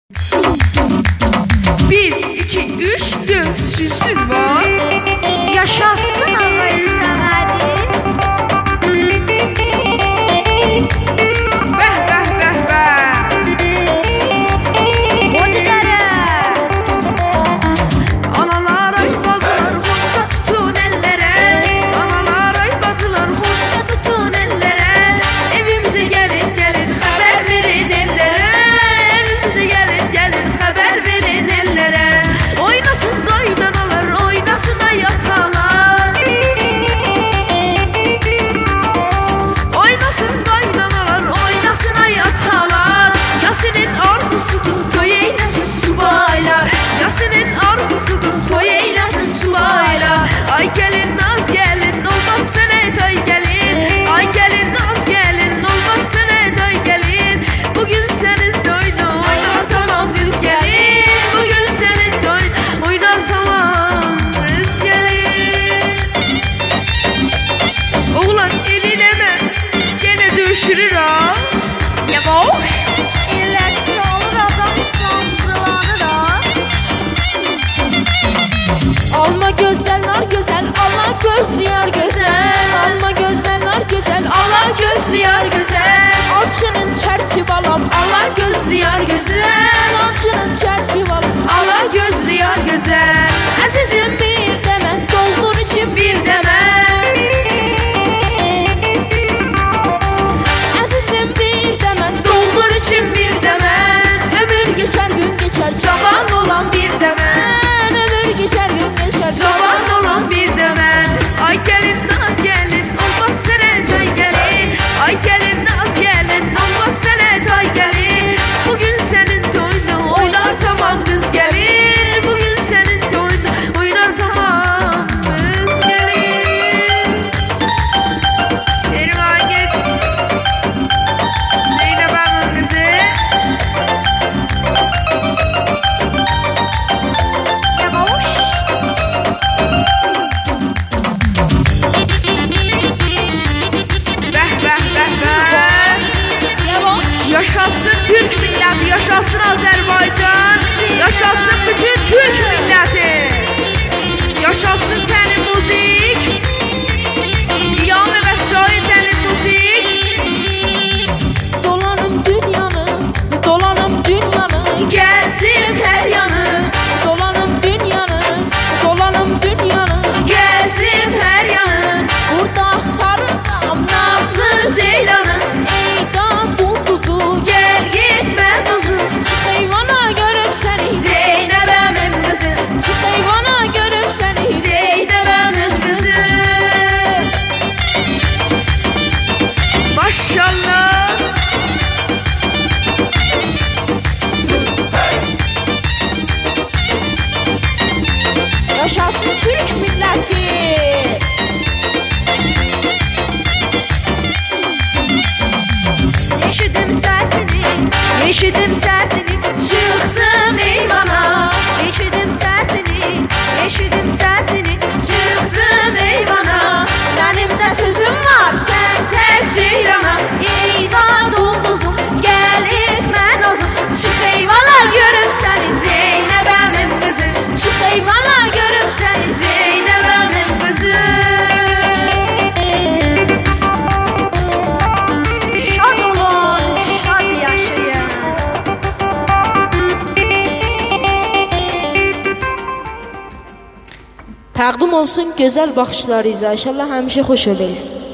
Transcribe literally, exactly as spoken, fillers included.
Bir, iki, üç, dört, süzün var. Yaşasın ağay Səmədi. Bəh, bəh, bəh, bəh. O didərə. Analar, ay bacılar, xonça tutun əllərə. Analar, ay bacılar, xonça tutun əllərə. Evimizə gəlin, gəlin, xəbər verin əllərə. Evimizə gəlin, gəlin, xəbər verin əllərə. Oynasın qaynanalar, oynasın ay atalar. Oynasın qaynanalar, oynasın ay atalar. Yasin'in arzusudur, toy eyləsin subaylar. Yasin'in arzusudur, toy eyləsin subaylar. Ay gəlin, naz gəlin, olmaz sənət ay gəlin. Ay gəlin, naz gəlin, olmaz sənət ay gəlin. Bugün sənin toyunu oynar tamam qız gəlin. Bugün sənin toyun oynar tamam qız gəlin. Oğlan elinəmə, yenə döşürür ha. Yavaş. İllətçi olur adam sancılanır ha. Alma gözler güzel, Allah gözlüyor güzel. Alma gözler güzel, Allah Gözlüyor güzel, alçının çerçi balam, Allah gözlüyor güzel. alçının çerçi balam. Allah gözlüyor güzel. Əzizim Bir demə doldur içim, bir demə. əzizim bir demə Doldur için bir demə. ömür geçer gün geçer, Cavan olan bir demə. ömür geçer gün geçer. Cavan olan bir demə. Ay gəlin, naz gəlin, olmaz sənət ay gəlin. Ay gəlin, naz gəlin, olmaz sənət ay gəlin. Bugün sənin toyunu oynar tamam qız gəlin. Bugün sənin toyunu oynar tamam qız gəlin. Benim Agit Zeynep Hanım'ın kızı. Yavaş. Bəh, bəh, bəh, bəh. Yavaş. Yaşasın Türk milləti, yaşasın Azərbaycan, yaşasın bütün Türk milləti. Yaşasın tənin müzik, Qiyam və Çayı tənin müzik. Dolanım dünyanı, dolanım dünyanı, Gəzim hər yanı, dolanım dünyanı, dolanım dünyanı. gəzim hər yanı. Burada axtarıram Nazlı Ceylanı, Eydan bulduzu, gəl getmə dozu. çıx heyvana görüb səni, Zeynəb əmim qızı, çıx heyvana görüb səni. Zeynəb əmim qızı. Maşallah. Yaşasın Türk milləti. Eşidim səsini, eşidim səsini. Çıxdım eyvana, Eşidim səsini, eşidim səsini. çıxdım eyvana. Mənim də sözüm var, sən tək ceyrana. Eyvah ulduzum, Gəl etmə nazım, çıx eyvana görüm səni Zeynəb əmim qızı. Çıx eyvana görüm səni Zeynəb əmim qızı. şad olun, şad yaşayın. Təqdim olsun gözəl baxışlarınıza. İnşallah həmişə xoş olayız.